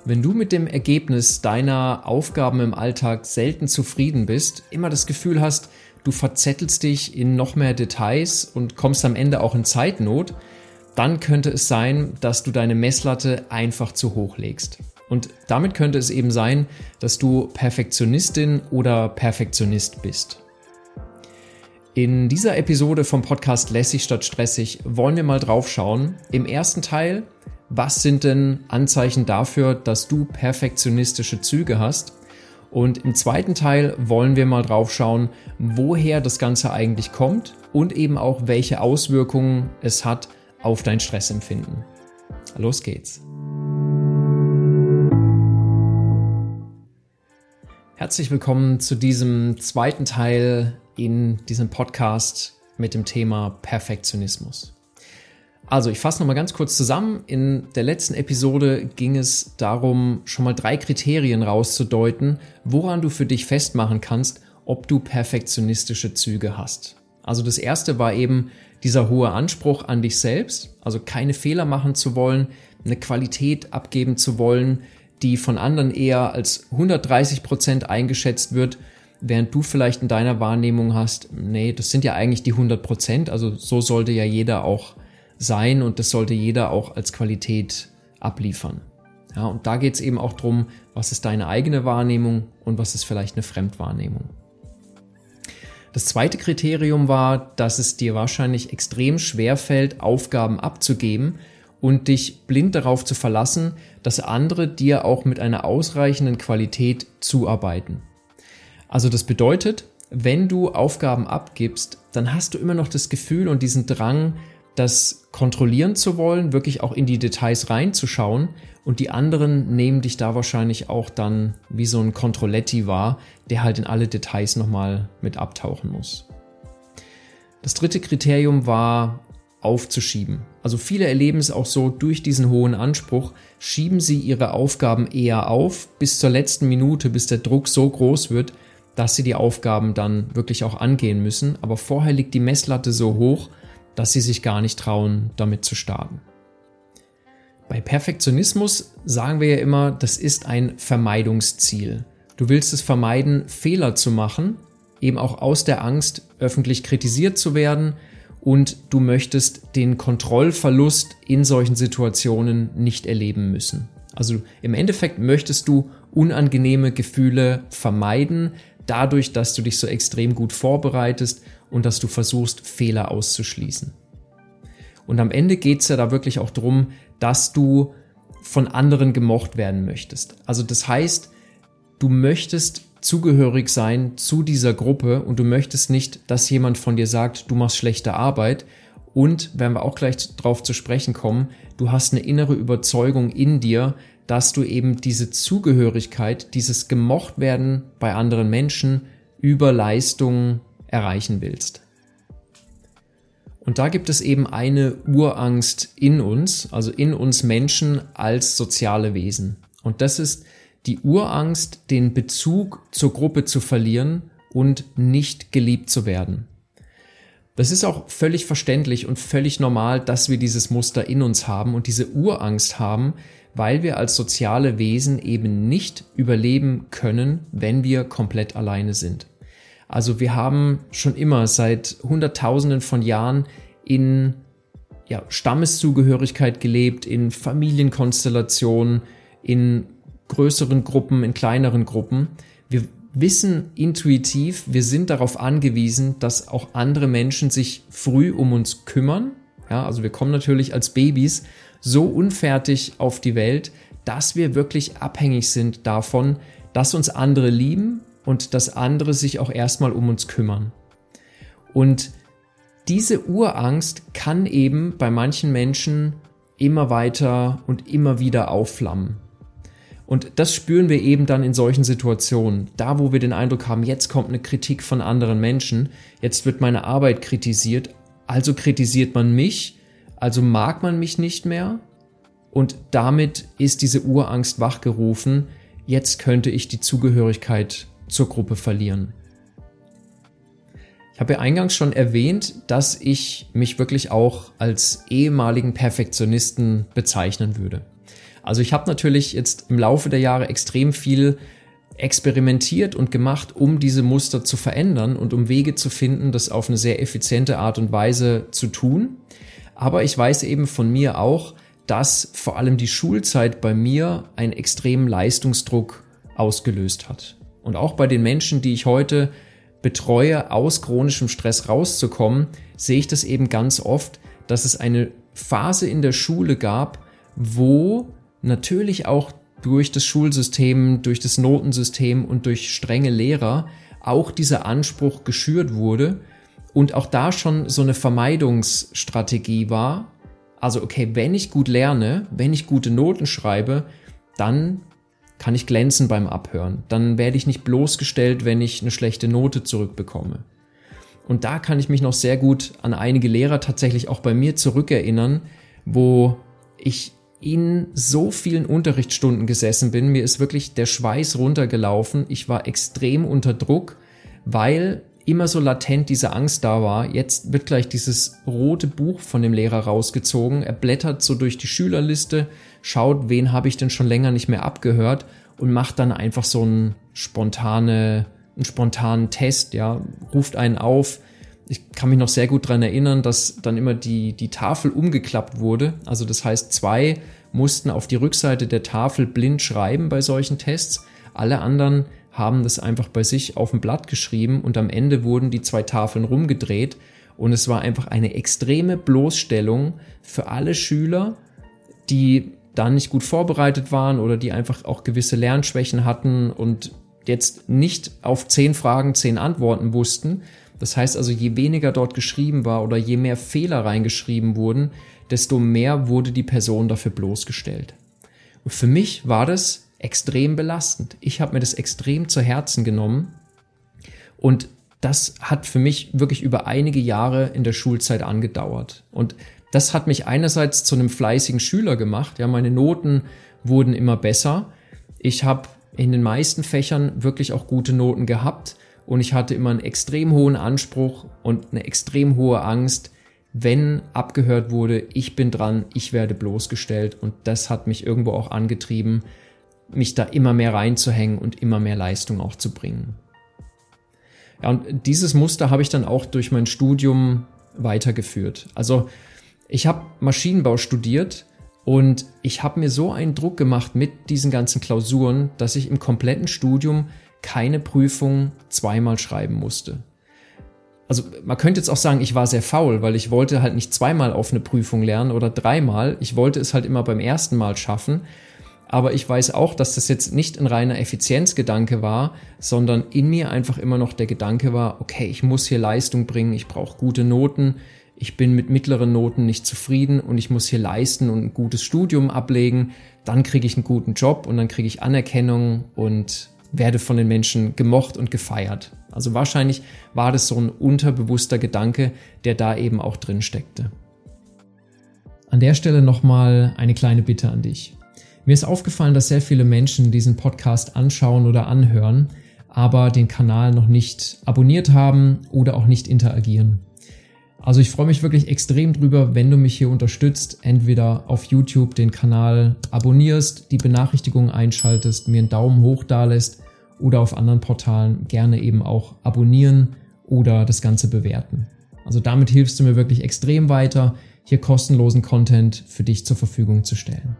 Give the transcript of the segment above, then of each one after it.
Wenn du mit dem Ergebnis deiner Aufgaben im Alltag selten zufrieden bist, immer das Gefühl hast, du verzettelst dich in noch mehr Details und kommst am Ende auch in Zeitnot, dann könnte es sein, dass du deine Messlatte einfach zu hoch legst. Und damit könnte es eben sein, dass du Perfektionistin oder Perfektionist bist. In dieser Episode vom Podcast Lässig statt stressig wollen wir mal drauf schauen. Im ersten Teil, was sind denn Anzeichen dafür, dass du perfektionistische Züge hast? Und im zweiten Teil wollen wir mal drauf schauen, woher das Ganze eigentlich kommt und eben auch, welche Auswirkungen es hat auf dein Stressempfinden. Los geht's! Herzlich willkommen zu diesem zweiten Teil in diesem Podcast mit dem Thema Perfektionismus. Also ich fasse nochmal ganz kurz zusammen. In der letzten Episode ging es darum, schon mal 3 Kriterien rauszudeuten, woran du für dich festmachen kannst, ob du perfektionistische Züge hast. Also das erste war eben dieser hohe Anspruch an dich selbst, also keine Fehler machen zu wollen, eine Qualität abgeben zu wollen, die von anderen eher als 130% eingeschätzt wird, während du vielleicht in deiner Wahrnehmung hast, nee, das sind ja eigentlich die 100%, also so sollte ja jeder auch sein und das sollte jeder auch als Qualität abliefern. Ja, und da geht es eben auch darum, was ist deine eigene Wahrnehmung und was ist vielleicht eine Fremdwahrnehmung. Das zweite Kriterium war, dass es dir wahrscheinlich extrem schwer fällt, Aufgaben abzugeben und dich blind darauf zu verlassen, dass andere dir auch mit einer ausreichenden Qualität zuarbeiten. Also das bedeutet, wenn du Aufgaben abgibst, dann hast du immer noch das Gefühl und diesen Drang, das kontrollieren zu wollen, wirklich auch in die Details reinzuschauen, und die anderen nehmen dich da wahrscheinlich auch dann wie so ein Controletti wahr, der halt in alle Details nochmal mit abtauchen muss. Das dritte Kriterium war aufzuschieben. Also viele erleben es auch so, durch diesen hohen Anspruch schieben sie ihre Aufgaben eher auf, bis zur letzten Minute, bis der Druck so groß wird, dass sie die Aufgaben dann wirklich auch angehen müssen. Aber vorher liegt die Messlatte so hoch, dass sie sich gar nicht trauen, damit zu starten. Bei Perfektionismus sagen wir ja immer, das ist ein Vermeidungsziel. Du willst es vermeiden, Fehler zu machen, eben auch aus der Angst, öffentlich kritisiert zu werden, und du möchtest den Kontrollverlust in solchen Situationen nicht erleben müssen. Also im Endeffekt möchtest du unangenehme Gefühle vermeiden, dadurch, dass du dich so extrem gut vorbereitest und dass du versuchst, Fehler auszuschließen. Und am Ende geht es ja da wirklich auch darum, dass du von anderen gemocht werden möchtest. Also das heißt, du möchtest zugehörig sein zu dieser Gruppe und du möchtest nicht, dass jemand von dir sagt, du machst schlechte Arbeit. Und, wenn wir auch gleich drauf zu sprechen kommen, du hast eine innere Überzeugung in dir, dass du eben diese Zugehörigkeit, dieses Gemochtwerden bei anderen Menschen über Leistung erreichen willst. Und da gibt es eben eine Urangst in uns, also in uns Menschen als soziale Wesen. Und das ist die Urangst, den Bezug zur Gruppe zu verlieren und nicht geliebt zu werden. Das ist auch völlig verständlich und völlig normal, dass wir dieses Muster in uns haben und diese Urangst haben, weil wir als soziale Wesen eben nicht überleben können, wenn wir komplett alleine sind. Also wir haben schon immer seit Hunderttausenden von Jahren in Stammeszugehörigkeit gelebt, in Familienkonstellationen, in größeren Gruppen, in kleineren Gruppen. Wir wissen intuitiv, wir sind darauf angewiesen, dass auch andere Menschen sich früh um uns kümmern. Ja, also wir kommen natürlich als Babys so unfertig auf die Welt, dass wir wirklich abhängig sind davon, dass uns andere lieben und dass andere sich auch erstmal um uns kümmern. Und diese Urangst kann eben bei manchen Menschen immer weiter und immer wieder aufflammen. Und das spüren wir eben dann in solchen Situationen. Da, wo wir den Eindruck haben, jetzt kommt eine Kritik von anderen Menschen, jetzt wird meine Arbeit kritisiert, also kritisiert man mich, also mag man mich nicht mehr, und damit ist diese Urangst wachgerufen, jetzt könnte ich die Zugehörigkeit zur Gruppe verlieren. Ich habe ja eingangs schon erwähnt, dass ich mich wirklich auch als ehemaligen Perfektionisten bezeichnen würde. Also ich habe natürlich jetzt im Laufe der Jahre extrem viel experimentiert und gemacht, um diese Muster zu verändern und um Wege zu finden, das auf eine sehr effiziente Art und Weise zu tun. Aber ich weiß eben von mir auch, dass vor allem die Schulzeit bei mir einen extremen Leistungsdruck ausgelöst hat. Und auch bei den Menschen, die ich heute betreue, aus chronischem Stress rauszukommen, sehe ich das eben ganz oft, dass es eine Phase in der Schule gab, wo natürlich auch durch das Schulsystem, durch das Notensystem und durch strenge Lehrer auch dieser Anspruch geschürt wurde und auch da schon so eine Vermeidungsstrategie war. Also okay, wenn ich gut lerne, wenn ich gute Noten schreibe, dann kann ich glänzen beim Abhören. Dann werde ich nicht bloßgestellt, wenn ich eine schlechte Note zurückbekomme. Und da kann ich mich noch sehr gut an einige Lehrer tatsächlich auch bei mir zurückerinnern, wo ich in so vielen Unterrichtsstunden gesessen bin. Mir ist wirklich der Schweiß runtergelaufen. Ich war extrem unter Druck, weil immer so latent diese Angst da war. Jetzt wird gleich dieses rote Buch von dem Lehrer rausgezogen. Er blättert so durch die Schülerliste, schaut, wen habe ich denn schon länger nicht mehr abgehört und macht dann einfach so einen spontanen Test, ja, ruft einen auf. Ich kann mich noch sehr gut daran erinnern, dass dann immer die Tafel umgeklappt wurde. Also das heißt, 2 mussten auf die Rückseite der Tafel blind schreiben bei solchen Tests. Alle anderen haben das einfach bei sich auf dem Blatt geschrieben und am Ende wurden die 2 Tafeln rumgedreht und es war einfach eine extreme Bloßstellung für alle Schüler, die da nicht gut vorbereitet waren oder die einfach auch gewisse Lernschwächen hatten und jetzt nicht auf 10 Fragen 10 Antworten wussten. Das heißt also, je weniger dort geschrieben war oder je mehr Fehler reingeschrieben wurden, desto mehr wurde die Person dafür bloßgestellt. Und für mich war das extrem belastend. Ich habe mir das extrem zu Herzen genommen und das hat für mich wirklich über einige Jahre in der Schulzeit angedauert. Und das hat mich einerseits zu einem fleißigen Schüler gemacht. Ja, meine Noten wurden immer besser. Ich habe in den meisten Fächern wirklich auch gute Noten gehabt und ich hatte immer einen extrem hohen Anspruch und eine extrem hohe Angst, wenn abgehört wurde, ich bin dran, ich werde bloßgestellt und das hat mich irgendwo auch angetrieben, mich da immer mehr reinzuhängen und immer mehr Leistung auch zu bringen. Ja, und dieses Muster habe ich dann auch durch mein Studium weitergeführt. Also ich habe Maschinenbau studiert und ich habe mir so einen Druck gemacht mit diesen ganzen Klausuren, dass ich im kompletten Studium keine Prüfung 2-mal schreiben musste. Also man könnte jetzt auch sagen, ich war sehr faul, weil ich wollte halt nicht 2-mal auf eine Prüfung lernen oder 3-mal. Ich wollte es halt immer beim ersten Mal schaffen. Aber ich weiß auch, dass das jetzt nicht ein reiner Effizienzgedanke war, sondern in mir einfach immer noch der Gedanke war, okay, ich muss hier Leistung bringen, ich brauche gute Noten, ich bin mit mittleren Noten nicht zufrieden und ich muss hier leisten und ein gutes Studium ablegen, dann kriege ich einen guten Job und dann kriege ich Anerkennung und werde von den Menschen gemocht und gefeiert. Also wahrscheinlich war das so ein unterbewusster Gedanke, der da eben auch drin steckte. An der Stelle nochmal eine kleine Bitte an dich. Mir ist aufgefallen, dass sehr viele Menschen diesen Podcast anschauen oder anhören, aber den Kanal noch nicht abonniert haben oder auch nicht interagieren. Also ich freue mich wirklich extrem drüber, wenn du mich hier unterstützt, entweder auf YouTube den Kanal abonnierst, die Benachrichtigungen einschaltest, mir einen Daumen hoch dalässt oder auf anderen Portalen gerne eben auch abonnieren oder das Ganze bewerten. Also damit hilfst du mir wirklich extrem weiter, hier kostenlosen Content für dich zur Verfügung zu stellen.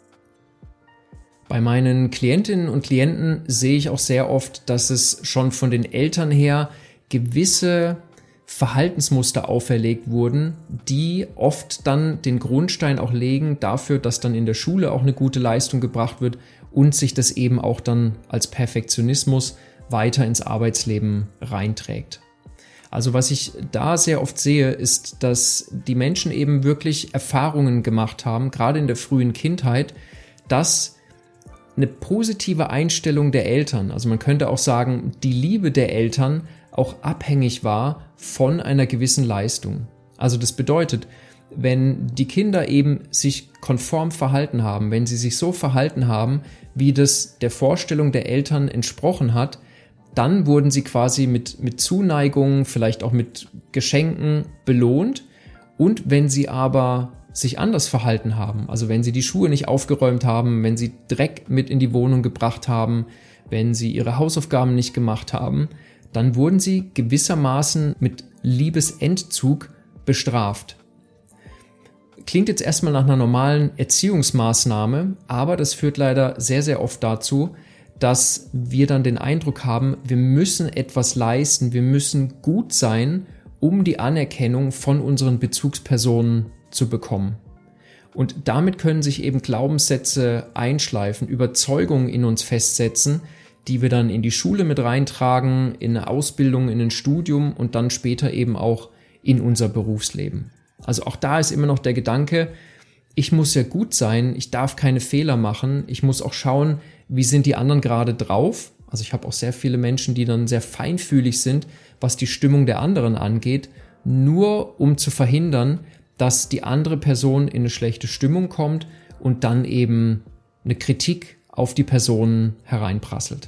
Bei meinen Klientinnen und Klienten sehe ich auch sehr oft, dass es schon von den Eltern her gewisse Verhaltensmuster auferlegt wurden, die oft dann den Grundstein auch legen dafür, dass dann in der Schule auch eine gute Leistung gebracht wird und sich das eben auch dann als Perfektionismus weiter ins Arbeitsleben reinträgt. Also was ich da sehr oft sehe, ist, dass die Menschen eben wirklich Erfahrungen gemacht haben, gerade in der frühen Kindheit, dass eine positive Einstellung der Eltern, also man könnte auch sagen, die Liebe der Eltern auch abhängig war von einer gewissen Leistung. Also das bedeutet, wenn die Kinder eben sich konform verhalten haben, wenn sie sich so verhalten haben, wie das der Vorstellung der Eltern entsprochen hat, dann wurden sie quasi mit Zuneigung, vielleicht auch mit Geschenken belohnt. Und wenn sie aber sich anders verhalten haben. Also wenn sie die Schuhe nicht aufgeräumt haben, wenn sie Dreck mit in die Wohnung gebracht haben, wenn sie ihre Hausaufgaben nicht gemacht haben, dann wurden sie gewissermaßen mit Liebesentzug bestraft. Klingt jetzt erstmal nach einer normalen Erziehungsmaßnahme, aber das führt leider sehr, sehr oft dazu, dass wir dann den Eindruck haben, wir müssen etwas leisten, wir müssen gut sein, um die Anerkennung von unseren Bezugspersonen zu bekommen. Und damit können sich eben Glaubenssätze einschleifen, Überzeugungen in uns festsetzen, die wir dann in die Schule mit reintragen, in eine Ausbildung, in ein Studium und dann später eben auch in unser Berufsleben. Also auch da ist immer noch der Gedanke, ich muss ja gut sein, ich darf keine Fehler machen, ich muss auch schauen, wie sind die anderen gerade drauf. Also ich habe auch sehr viele Menschen, die dann sehr feinfühlig sind, was die Stimmung der anderen angeht, nur um zu verhindern, dass die andere Person in eine schlechte Stimmung kommt und dann eben eine Kritik auf die Person hereinprasselt.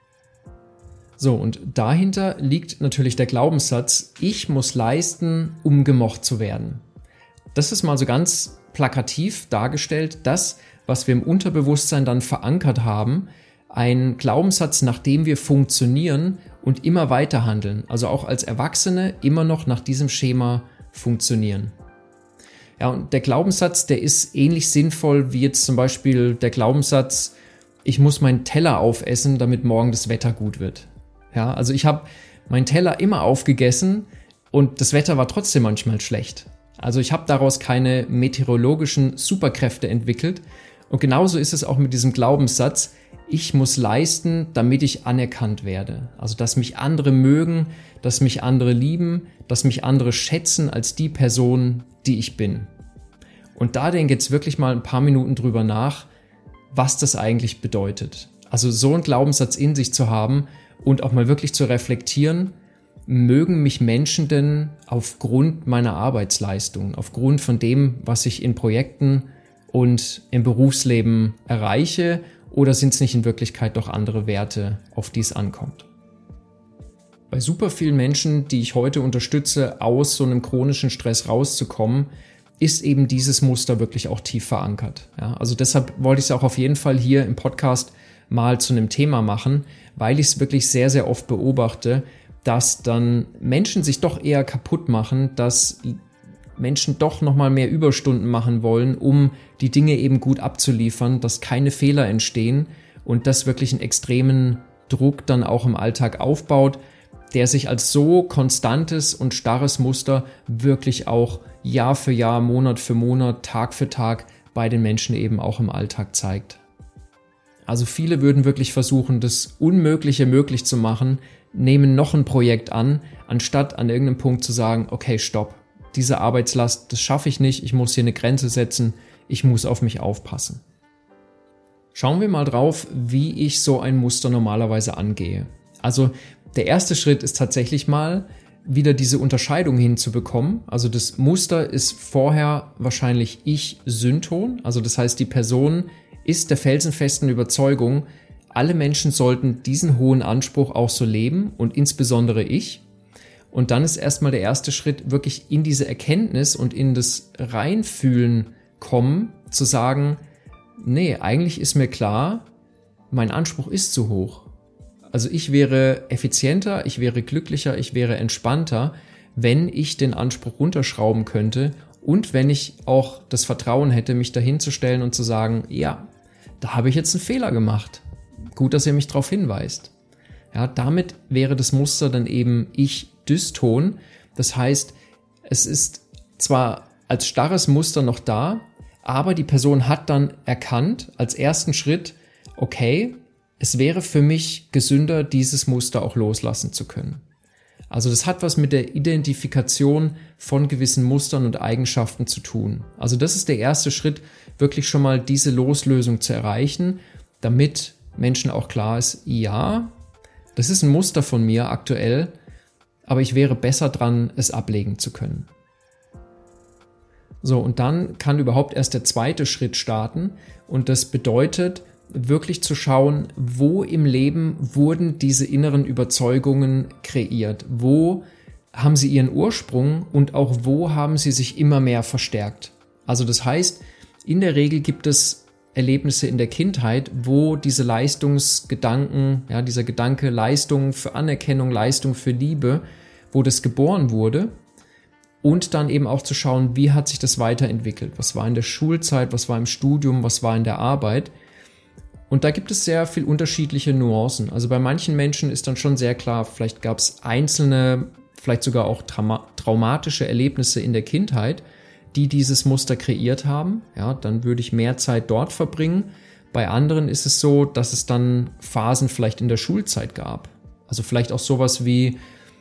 So, und dahinter liegt natürlich der Glaubenssatz, ich muss leisten, um gemocht zu werden. Das ist mal so ganz plakativ dargestellt, das, was wir im Unterbewusstsein dann verankert haben, ein Glaubenssatz, nach dem wir funktionieren und immer weiter handeln, also auch als Erwachsene immer noch nach diesem Schema funktionieren. Ja, und der Glaubenssatz, der ist ähnlich sinnvoll wie jetzt zum Beispiel der Glaubenssatz, ich muss meinen Teller aufessen, damit morgen das Wetter gut wird. Ja, also ich habe meinen Teller immer aufgegessen und das Wetter war trotzdem manchmal schlecht. Also ich habe daraus keine meteorologischen Superkräfte entwickelt. Und genauso ist es auch mit diesem Glaubenssatz, ich muss leisten, damit ich anerkannt werde. Also dass mich andere mögen, dass mich andere lieben, dass mich andere schätzen als die Person, die ich bin. Und da denke jetzt wirklich mal ein paar Minuten drüber nach, was das eigentlich bedeutet. Also so einen Glaubenssatz in sich zu haben und auch mal wirklich zu reflektieren, mögen mich Menschen denn aufgrund meiner Arbeitsleistung, aufgrund von dem, was ich in Projekten und im Berufsleben erreiche, oder sind es nicht in Wirklichkeit doch andere Werte, auf die es ankommt? Bei super vielen Menschen, die ich heute unterstütze, aus so einem chronischen Stress rauszukommen, ist eben dieses Muster wirklich auch tief verankert. Ja, also deshalb wollte ich es auch auf jeden Fall hier im Podcast mal zu einem Thema machen, weil ich es wirklich sehr, sehr oft beobachte, dass dann Menschen sich doch eher kaputt machen, dass Menschen doch nochmal mehr Überstunden machen wollen, um die Dinge eben gut abzuliefern, dass keine Fehler entstehen und das wirklich einen extremen Druck dann auch im Alltag aufbaut, der sich als so konstantes und starres Muster wirklich auch Jahr für Jahr, Monat für Monat, Tag für Tag bei den Menschen eben auch im Alltag zeigt. Also viele würden wirklich versuchen, das Unmögliche möglich zu machen, nehmen noch ein Projekt an, anstatt an irgendeinem Punkt zu sagen, okay, stopp, diese Arbeitslast, das schaffe ich nicht, ich muss hier eine Grenze setzen, ich muss auf mich aufpassen. Schauen wir mal drauf, wie ich so ein Muster normalerweise angehe. Also der erste Schritt ist tatsächlich mal, wieder diese Unterscheidung hinzubekommen. Also das Muster ist vorher wahrscheinlich Ich-Synton, also das heißt, die Person ist der felsenfesten Überzeugung, alle Menschen sollten diesen hohen Anspruch auch so leben und insbesondere ich. Und dann ist erstmal der erste Schritt, wirklich in diese Erkenntnis und in das Reinfühlen kommen, zu sagen, nee, eigentlich ist mir klar, mein Anspruch ist zu hoch. Also ich wäre effizienter, ich wäre glücklicher, ich wäre entspannter, wenn ich den Anspruch runterschrauben könnte und wenn ich auch das Vertrauen hätte, mich dahin zu stellen und zu sagen, ja, da habe ich jetzt einen Fehler gemacht. Gut, dass ihr mich darauf hinweist. Ja, damit wäre das Muster dann eben Ich-Dyston. Das heißt, es ist zwar als starres Muster noch da, aber die Person hat dann erkannt als ersten Schritt, okay, es wäre für mich gesünder, dieses Muster auch loslassen zu können. Also das hat was mit der Identifikation von gewissen Mustern und Eigenschaften zu tun. Also das ist der erste Schritt, wirklich schon mal diese Loslösung zu erreichen, damit Menschen auch klar ist, ja, das ist ein Muster von mir aktuell, aber ich wäre besser dran, es ablegen zu können. So, und dann kann überhaupt erst der zweite Schritt starten und das bedeutet, wirklich zu schauen, wo im Leben wurden diese inneren Überzeugungen kreiert, wo haben sie ihren Ursprung und auch wo haben sie sich immer mehr verstärkt. Also das heißt, in der Regel gibt es Erlebnisse in der Kindheit, wo diese Leistungsgedanken, ja, dieser Gedanke Leistung für Anerkennung, Leistung für Liebe, wo das geboren wurde und dann eben auch zu schauen, wie hat sich das weiterentwickelt, was war in der Schulzeit, was war im Studium, was war in der Arbeit. Und da gibt es sehr viel unterschiedliche Nuancen. Also bei manchen Menschen ist dann schon sehr klar, vielleicht gab es einzelne, vielleicht sogar auch traumatische Erlebnisse in der Kindheit, die dieses Muster kreiert haben. Ja, dann würde ich mehr Zeit dort verbringen. Bei anderen ist es so, dass es dann Phasen vielleicht in der Schulzeit gab. Also vielleicht auch sowas wie,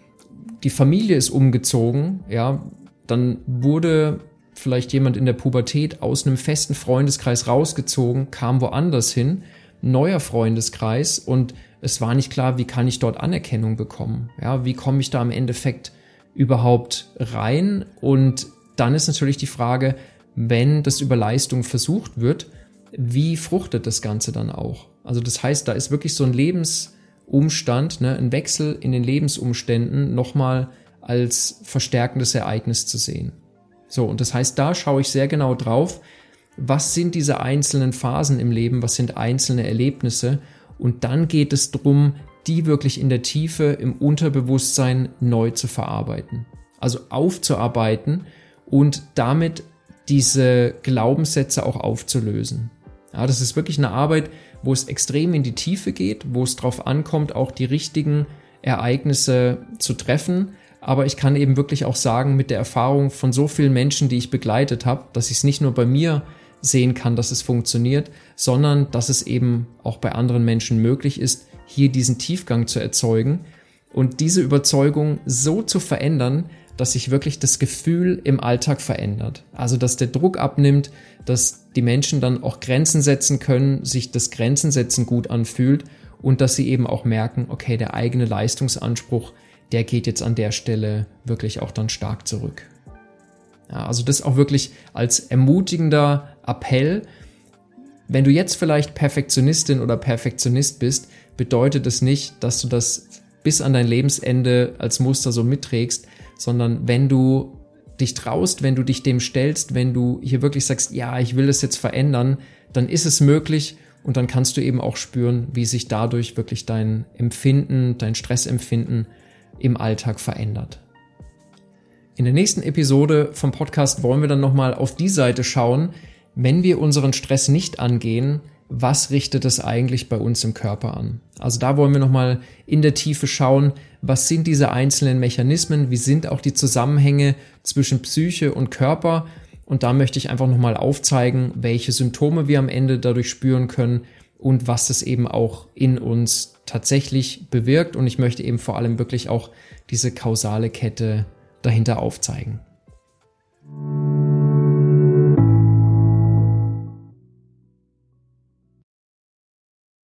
die Familie ist umgezogen, ja, dann wurde vielleicht jemand in der Pubertät aus einem festen Freundeskreis rausgezogen, kam woanders hin, neuer Freundeskreis und es war nicht klar, wie kann ich dort Anerkennung bekommen? Ja, wie komme ich da im Endeffekt überhaupt rein? Und dann ist natürlich die Frage, wenn das über Leistung versucht wird, wie fruchtet das Ganze dann auch? Also das heißt, da ist wirklich so ein Lebensumstand, ne, ein Wechsel in den Lebensumständen nochmal als verstärkendes Ereignis zu sehen. So, und das heißt, da schaue ich sehr genau drauf, was sind diese einzelnen Phasen im Leben, was sind einzelne Erlebnisse und dann geht es darum, die wirklich in der Tiefe, im Unterbewusstsein neu zu verarbeiten. Also aufzuarbeiten und damit diese Glaubenssätze auch aufzulösen. Ja, das ist wirklich eine Arbeit, wo es extrem in die Tiefe geht, wo es darauf ankommt, auch die richtigen Ereignisse zu treffen. Aber ich kann eben wirklich auch sagen, mit der Erfahrung von so vielen Menschen, die ich begleitet habe, dass ich es nicht nur bei mir sehen kann, dass es funktioniert, sondern dass es eben auch bei anderen Menschen möglich ist, hier diesen Tiefgang zu erzeugen und diese Überzeugung so zu verändern, dass sich wirklich das Gefühl im Alltag verändert. Also, dass der Druck abnimmt, dass die Menschen dann auch Grenzen setzen können, sich das Grenzensetzen gut anfühlt und dass sie eben auch merken, okay, der eigene Leistungsanspruch, der geht jetzt an der Stelle wirklich auch dann stark zurück. Ja, also das auch wirklich als ermutigender Appell. Wenn du jetzt vielleicht Perfektionistin oder Perfektionist bist, bedeutet es nicht, dass du das bis an dein Lebensende als Muster so mitträgst, sondern wenn du dich traust, wenn du dich dem stellst, wenn du hier wirklich sagst, ja, ich will das jetzt verändern, dann ist es möglich und dann kannst du eben auch spüren, wie sich dadurch wirklich dein Empfinden, dein Stressempfinden im Alltag verändert. In der nächsten Episode vom Podcast wollen wir dann nochmal auf die Seite schauen, wenn wir unseren Stress nicht angehen, was richtet es eigentlich bei uns im Körper an? Also da wollen wir nochmal in der Tiefe schauen, was sind diese einzelnen Mechanismen, wie sind auch die Zusammenhänge zwischen Psyche und Körper und da möchte ich einfach nochmal aufzeigen, welche Symptome wir am Ende dadurch spüren können und was das eben auch in uns tatsächlich bewirkt und ich möchte eben vor allem wirklich auch diese kausale Kette dahinter aufzeigen.